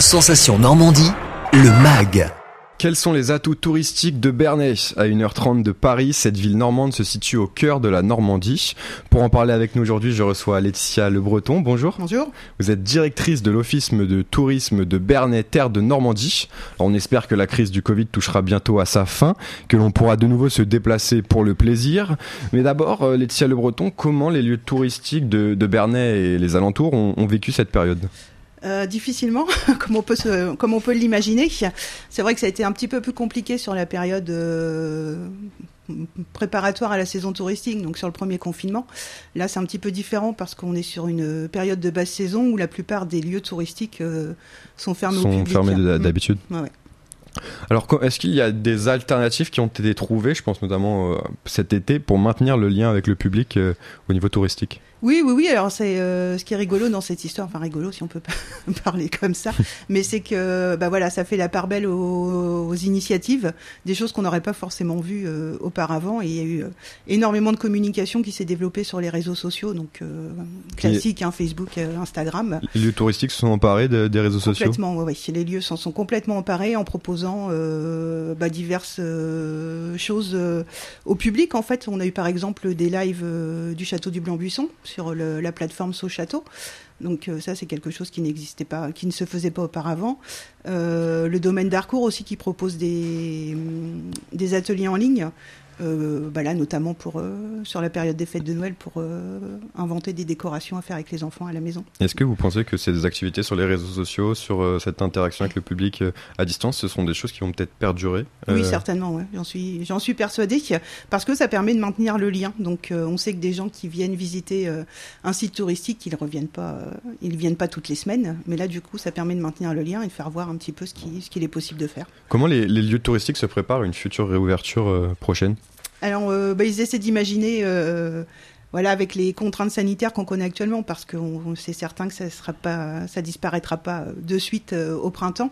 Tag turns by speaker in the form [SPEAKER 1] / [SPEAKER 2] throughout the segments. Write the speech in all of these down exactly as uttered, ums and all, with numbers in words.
[SPEAKER 1] Sensation Normandie, le M A G.
[SPEAKER 2] Quels sont les atouts touristiques de Bernay ? À une heure trente de Paris, cette ville normande se situe au cœur de la Normandie. Pour en parler avec nous aujourd'hui, je reçois Laetitia Le Breton. Bonjour.
[SPEAKER 3] Bonjour. Vous
[SPEAKER 2] êtes directrice de l'Office de tourisme de Bernay, terre de Normandie. Alors on espère que la crise du Covid touchera bientôt à sa fin, que l'on pourra de nouveau se déplacer pour le plaisir. Mais d'abord, Laetitia Le Breton, comment les lieux touristiques de, de Bernay et les alentours ont, ont vécu cette période ?
[SPEAKER 3] Euh, difficilement, comme on peut se, comme on peut l'imaginer. C'est vrai que ça a été un petit peu plus compliqué sur la période euh, préparatoire à la saison touristique, donc sur le premier confinement. Là, c'est un petit peu différent parce qu'on est sur une période de basse saison où la plupart des lieux touristiques euh, sont fermés
[SPEAKER 2] sont
[SPEAKER 3] au public.
[SPEAKER 2] Sont fermés d'habitude.
[SPEAKER 3] Mmh. Ouais, ouais.
[SPEAKER 2] Alors, est-ce qu'il y a des alternatives qui ont été trouvées, je pense notamment euh, cet été, pour maintenir le lien avec le public euh, au niveau touristique ?
[SPEAKER 3] Oui, oui, oui. Alors, c'est euh, ce qui est rigolo dans cette histoire, enfin rigolo si on peut pas parler comme ça, mais c'est que, bah voilà, ça fait la part belle aux, aux initiatives, des choses qu'on n'aurait pas forcément vues euh, auparavant. Et il y a eu euh, énormément de communication qui s'est développée sur les réseaux sociaux, donc euh, classique, hein, Facebook, euh, Instagram.
[SPEAKER 2] Les lieux touristiques se sont emparés de, des réseaux sociaux.
[SPEAKER 3] Complètement, oui, oui. Les lieux s'en sont complètement emparés en proposant euh, bah, diverses euh, choses euh, au public. En fait, on a eu par exemple des lives euh, du château du Blanc-Buisson sur le, la plateforme So Château. Donc euh, ça, c'est quelque chose qui n'existait pas, qui ne se faisait pas auparavant. Euh, le domaine d'Harcourt aussi qui propose des, des ateliers en ligne. Euh, bah là, notamment pour, euh, sur la période des fêtes de Noël pour euh, inventer des décorations à faire avec les enfants à la maison.
[SPEAKER 2] Est-ce que vous pensez que ces activités sur les réseaux sociaux, sur euh, cette interaction avec le public euh, à distance, ce sont des choses qui vont peut-être perdurer euh...
[SPEAKER 3] Oui, certainement, ouais. j'en suis, j'en suis persuadée, parce que ça permet de maintenir le lien. Donc euh, on sait que des gens qui viennent visiter euh, un site touristique, ils ne reviennent pas, euh, ils viennent pas toutes les semaines, mais là du coup ça permet de maintenir le lien et de faire voir un petit peu ce, qui, ce qu'il est possible de faire.
[SPEAKER 2] Comment les, les lieux touristiques se préparent à une future réouverture euh, prochaine ?
[SPEAKER 3] Alors, euh, bah, ils essaient d'imaginer, euh, voilà, avec les contraintes sanitaires qu'on connaît actuellement, parce que c'est certain que ça sera pas, ça disparaîtra pas de suite euh, au printemps.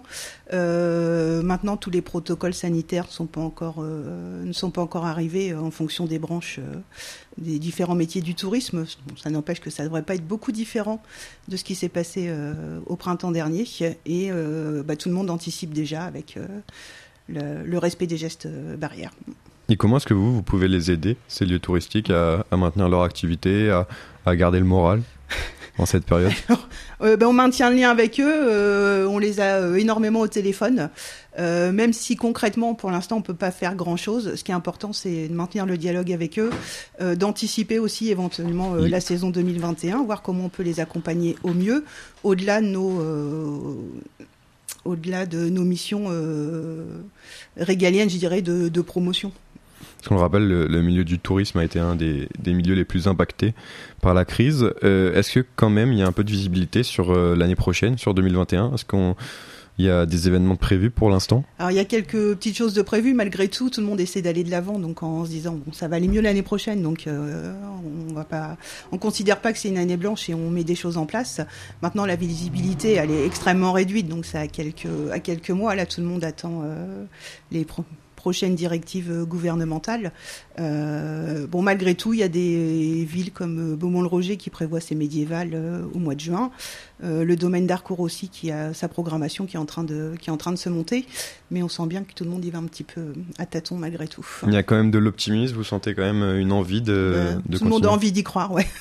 [SPEAKER 3] Euh, maintenant, tous les protocoles sanitaires sont pas encore, euh, ne sont pas encore arrivés en fonction des branches, euh, des différents métiers du tourisme. Ça n'empêche que ça devrait pas être beaucoup différent de ce qui s'est passé euh, au printemps dernier. Et euh, bah, tout le monde anticipe déjà avec euh, le, le respect des gestes euh, barrières.
[SPEAKER 2] Et comment est-ce que vous, vous pouvez les aider, ces lieux touristiques, à, à maintenir leur activité, à, à garder le moral en cette période ?
[SPEAKER 3] Alors, euh, ben on maintient le lien avec eux, euh, on les a euh, énormément au téléphone, euh, même si concrètement, pour l'instant, on ne peut pas faire grand-chose. Ce qui est important, c'est de maintenir le dialogue avec eux, euh, d'anticiper aussi éventuellement euh, la saison deux mille vingt et un, voir comment on peut les accompagner au mieux, au-delà de nos... Euh, au-delà de nos missions euh, régaliennes, je dirais, de, de promotion.
[SPEAKER 2] Parce qu'on le rappelle, le, le milieu du tourisme a été un des, des milieux les plus impactés par la crise. Euh, est-ce que quand même il y a un peu de visibilité sur euh, l'année prochaine, sur deux mille vingt et un ? Est-ce qu'on il y a des événements prévus pour l'instant ?
[SPEAKER 3] Alors il y a quelques petites choses de prévues, malgré tout, tout le monde essaie d'aller de l'avant, donc en se disant bon, ça va aller mieux l'année prochaine, donc euh, on va pas, on considère pas que c'est une année blanche et on met des choses en place. Maintenant la visibilité elle est extrêmement réduite, donc ça à quelques à quelques mois là tout le monde attend euh, les pro- prochaines directives gouvernementales. Euh, bon, malgré tout, il y a des villes comme Beaumont-le-Roger qui prévoient ses médiévales euh, au mois de juin. Euh, le domaine d'Harcourt aussi qui a sa programmation qui est en train de qui est en train de se monter. Mais on sent bien que tout le monde y va un petit peu à tâtons malgré tout.
[SPEAKER 2] Il y a quand même de l'optimisme. Vous sentez quand même une envie de,
[SPEAKER 3] euh,
[SPEAKER 2] de
[SPEAKER 3] tout
[SPEAKER 2] continuer.
[SPEAKER 3] le monde a envie d'y croire, ouais.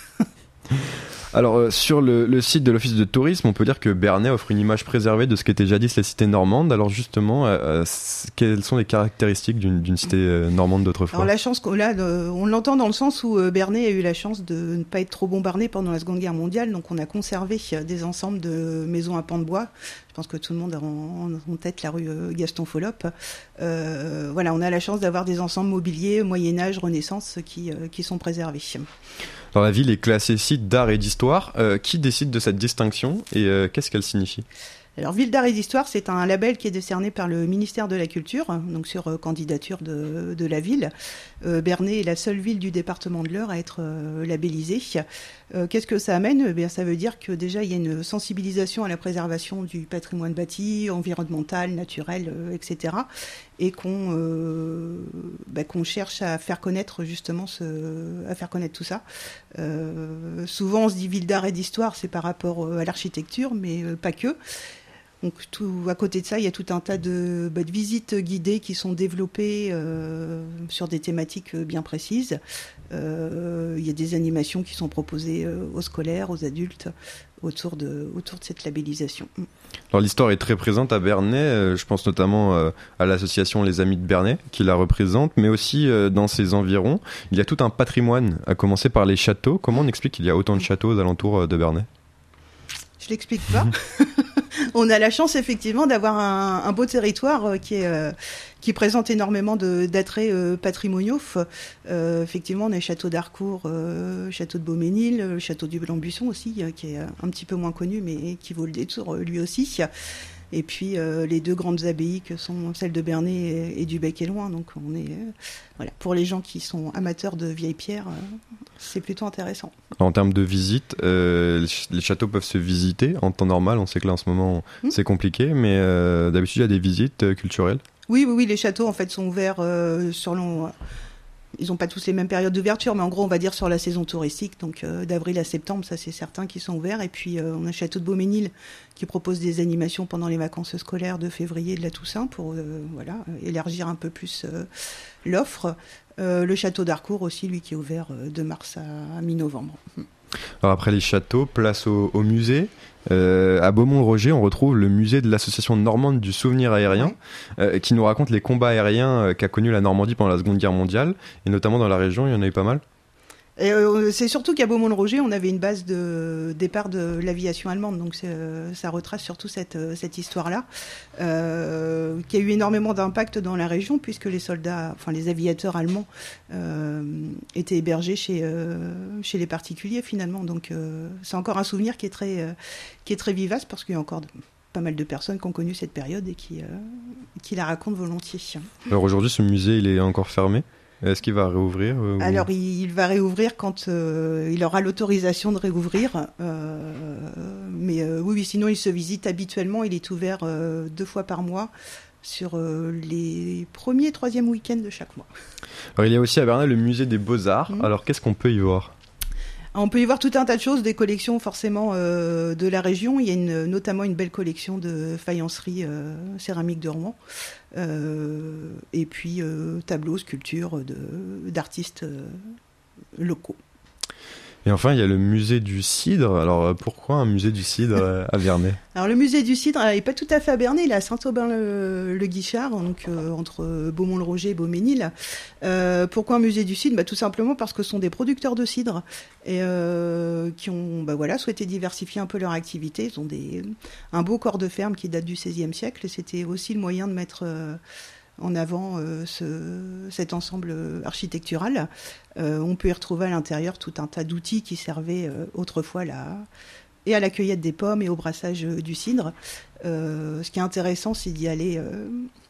[SPEAKER 2] Alors euh, sur le, le site de l'Office de tourisme, on peut dire que Bernay offre une image préservée de ce qu'était jadis la cité normande. Alors justement, euh, quelles sont les caractéristiques d'une, d'une cité euh, normande d'autrefois ?
[SPEAKER 3] Alors la chance qu'on a, euh, on l'entend dans le sens où euh, Bernay a eu la chance de ne pas être trop bombardé pendant la Seconde Guerre mondiale, donc on a conservé des ensembles de maisons à pans de bois. Je pense que tout le monde a en, en tête la rue euh, Gaston Follop. Euh, voilà, on a la chance d'avoir des ensembles mobiliers Moyen Âge, Renaissance qui, euh, qui sont préservés.
[SPEAKER 2] Alors la ville est classée site d'art et d'histoire. Euh, qui décide de cette distinction et euh, qu'est-ce qu'elle signifie ?
[SPEAKER 3] Alors, Ville d'art et d'histoire, c'est un label qui est décerné par le ministère de la Culture, donc sur euh, candidature de, de la ville. Euh, Bernay est la seule ville du département de l'Eure à être euh, labellisée. Euh, qu'est-ce que ça amène ? Eh bien, ça veut dire que déjà, il y a une sensibilisation à la préservation du patrimoine bâti, environnemental, naturel, euh, et cetera. Et qu'on, euh, bah, qu'on cherche à faire connaître justement ce, à faire connaître tout ça. Euh, souvent, on se dit ville d'art et d'histoire, c'est par rapport à l'architecture, mais euh, pas que. Donc tout, à côté de ça, il y a tout un tas de, bah, de visites guidées qui sont développées euh, sur des thématiques bien précises. Euh, il y a des animations qui sont proposées euh, aux scolaires, aux adultes, autour de, autour de cette labellisation.
[SPEAKER 2] Alors l'histoire est très présente à Bernay, euh, je pense notamment euh, à l'association Les Amis de Bernay qui la représente, mais aussi euh, dans ses environs. Il y a tout un patrimoine, à commencer par les châteaux. Comment on explique qu'il y a autant de châteaux aux alentours de Bernay ?
[SPEAKER 3] Je l'explique pas. On a la chance effectivement d'avoir un, un beau territoire euh, qui est euh, qui présente énormément de, d'attraits euh, patrimoniaux. Euh, effectivement, on a le château d'Harcourt, euh, château de Beauménil, le château du Blanc-Buisson aussi, euh, qui est un petit peu moins connu, mais qui vaut le détour euh, lui aussi. Et puis euh, les deux grandes abbayes que sont celles de Bernay et, et du Bec-et-Loing. Donc on est euh, voilà, pour les gens qui sont amateurs de vieilles pierres, euh, c'est plutôt intéressant.
[SPEAKER 2] En termes de visite, euh, les châteaux peuvent se visiter en temps normal. On sait que là en ce moment mmh. c'est compliqué, mais euh, d'habitude il y a des visites euh, culturelles.
[SPEAKER 3] Oui, oui, oui, les châteaux en fait sont ouverts euh, sur long. Ils n'ont pas tous les mêmes périodes d'ouverture, mais en gros, on va dire sur la saison touristique, donc euh, d'avril à septembre, ça c'est certain qu'ils sont ouverts. Et puis euh, on a le château de Beauménil qui propose des animations pendant les vacances scolaires de février et de la Toussaint pour euh, voilà, élargir un peu plus euh, l'offre. Euh, le château d'Harcourt aussi, lui, qui est ouvert euh, de mars à, à mi-novembre.
[SPEAKER 2] Alors après les châteaux, place au, au musée. Euh, à Beaumont-le-Roger, on retrouve le musée de l'association normande du souvenir aérien, oui. euh, qui nous raconte les combats aériens euh, qu'a connus la Normandie pendant la Seconde Guerre mondiale, et notamment dans la région, il y en a eu pas mal.
[SPEAKER 3] Et euh, c'est surtout qu'à Beaumont-le-Roger, on avait une base de départ de l'aviation allemande, donc c'est, euh, ça retrace surtout cette, cette histoire-là, euh, qui a eu énormément d'impact dans la région, puisque les soldats, enfin les aviateurs allemands, euh, étaient hébergés chez, euh, chez les particuliers finalement. Donc euh, c'est encore un souvenir qui est très, euh, qui est très vivace, parce qu'il y a encore de, pas mal de personnes qui ont connu cette période et qui, euh, qui la racontent volontiers.
[SPEAKER 2] Alors aujourd'hui, ce musée, il est encore fermé ? Est-ce qu'il va réouvrir euh,
[SPEAKER 3] Alors, ou... il, il va réouvrir quand euh, il aura l'autorisation de réouvrir. Euh, mais euh, oui, oui, sinon, il se visite habituellement. Il est ouvert euh, deux fois par mois sur euh, les premiers et troisièmes week-ends de chaque mois.
[SPEAKER 2] Alors, il y a aussi à Bernay le musée des Beaux-Arts. Mmh. Alors, qu'est-ce qu'on peut y voir ?
[SPEAKER 3] On peut y voir tout un tas de choses, des collections forcément euh, de la région. Il y a une, notamment une belle collection de faïencerie euh, céramique de Rouen. Euh, et puis euh, tableaux, sculptures de, d'artistes euh, locaux.
[SPEAKER 2] Et enfin, il y a le musée du cidre. Alors, pourquoi un musée du cidre à Bernay ?
[SPEAKER 3] Alors, le musée du cidre n'est pas tout à fait à Bernay, il est à Saint-Aubin-le-Guichard, donc euh, entre Beaumont-le-Roger et Beauménil. Euh, pourquoi un musée du cidre ? Bah, tout simplement parce que ce sont des producteurs de cidre et euh, qui ont bah, voilà, souhaité diversifier un peu leur activité. Ils ont des, un beau corps de ferme qui date du seizième siècle, et c'était aussi le moyen de mettre... Euh, en avant euh, ce, cet ensemble architectural. Euh, on peut y retrouver à l'intérieur tout un tas d'outils qui servaient euh, autrefois là, et à la cueillette des pommes et au brassage euh, du cidre. Euh, ce qui est intéressant, c'est d'y aller euh,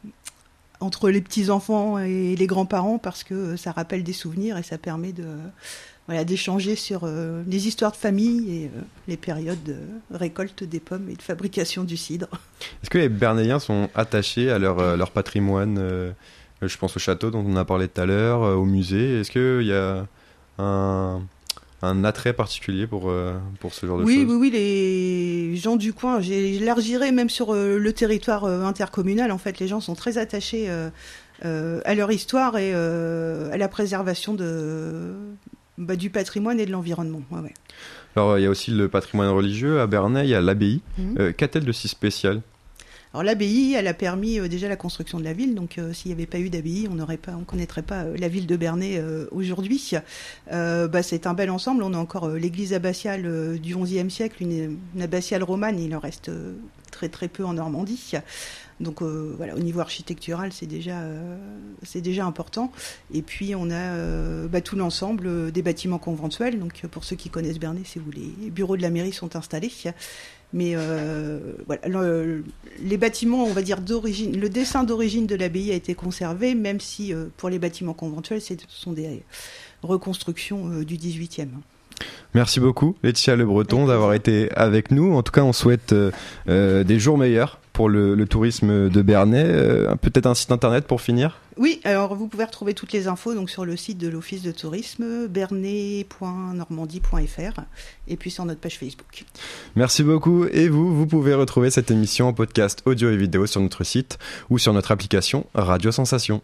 [SPEAKER 3] entre les petits-enfants et les grands-parents, parce que ça rappelle des souvenirs et ça permet de... Voilà, d'échanger sur euh, les histoires de famille et euh, les périodes de récolte des pommes et de fabrication du cidre.
[SPEAKER 2] Est-ce que les Bernayens sont attachés à leur, euh, leur patrimoine euh, Je pense au château dont on a parlé tout à l'heure, euh, au musée. Est-ce qu'il y a un, un attrait particulier pour, euh, pour ce genre de
[SPEAKER 3] oui,
[SPEAKER 2] choses ?
[SPEAKER 3] Oui, oui, les gens du coin, j'élargirais même sur euh, le territoire euh, intercommunal. En fait, les gens sont très attachés euh, euh, à leur histoire et euh, à la préservation de... Bah, du patrimoine et de l'environnement. Ouais, ouais.
[SPEAKER 2] Alors, il y a aussi le patrimoine religieux. À Bernay, il y a l'abbaye. Mmh. Euh, qu'a-t-elle de si spécial ?
[SPEAKER 3] Alors, l'abbaye, elle a permis euh, déjà la construction de la ville. Donc, euh, s'il n'y avait pas eu d'abbaye, on n'aurait pas, on connaîtrait pas euh, la ville de Bernay euh, aujourd'hui. Euh, bah, c'est un bel ensemble. On a encore euh, l'église abbatiale euh, du onzième siècle, une, une abbatiale romane. Il en reste euh, très très peu en Normandie. Donc euh, voilà, au niveau architectural, c'est déjà, euh, c'est déjà important. Et puis on a euh, bah, tout l'ensemble euh, des bâtiments conventuels. Donc pour ceux qui connaissent Bernay, c'est où les bureaux de la mairie sont installés. Mais euh, voilà, le, les bâtiments, on va dire d'origine, le dessin d'origine de l'abbaye a été conservé, même si euh, pour les bâtiments conventuels, ce sont des reconstructions euh, du dix-huitième.
[SPEAKER 2] Merci beaucoup Laetitia Le Breton d'avoir été avec nous. En tout cas, on souhaite euh, euh, des jours meilleurs pour le, le tourisme de Bernay. Euh, peut-être un site internet pour finir ?
[SPEAKER 3] Oui, alors vous pouvez retrouver toutes les infos donc sur le site de l'Office de tourisme, bernay point normandie point f r, et puis sur notre page Facebook.
[SPEAKER 2] Merci beaucoup. Et vous, vous pouvez retrouver cette émission en podcast audio et vidéo sur notre site ou sur notre application Radio Sensation.